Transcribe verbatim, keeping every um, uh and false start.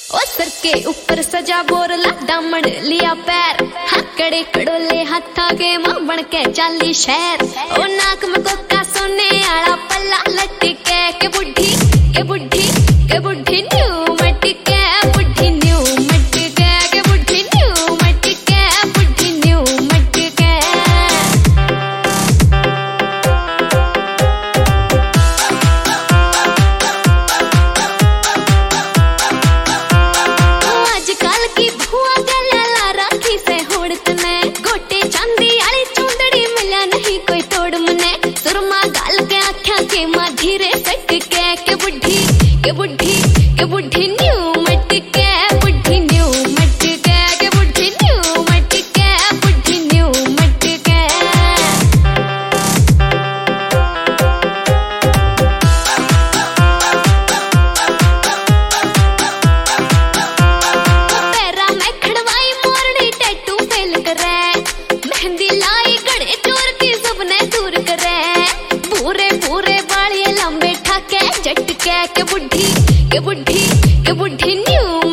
ओ sir के ऊपर सजा बोरला दामन लिया पैर, हाँ कड़े कड़ोले हाथा के मां बन के चाली शहर। ओ नाक में कोका सोने आला पल्ला लटके के बुढ़ी के बुढ़ी के बुढ़ी न्यू मटके बुढ़ी न्यू मटके के बुढ़ी न्यू मटके बुढ़ी न्यू मटके। आजकल की भुआ गला राखी से होड़त ने गोटे चांदी आली चूंदड़ी मिला नहीं कोई तोड़ मने। सुरमा गाल के आँखा के माँ धीरे सटके के बुढ़ी के बुढ़ी के बुढ़ी न्यू मटके बुढ़ी न्यू मटके के बुढ़ी न्यू मटके बुढ़ी न्यू मटके। पैरा में खड़वाई मोरनी टैटू फेल करे, मेहंदी लाई गड़े चोर की सपने दूर करे। पूरे पूरे बाल ये लंबे ठाके झटके के बुढ़ी के बुढ़ी के बुढ़ी न्यू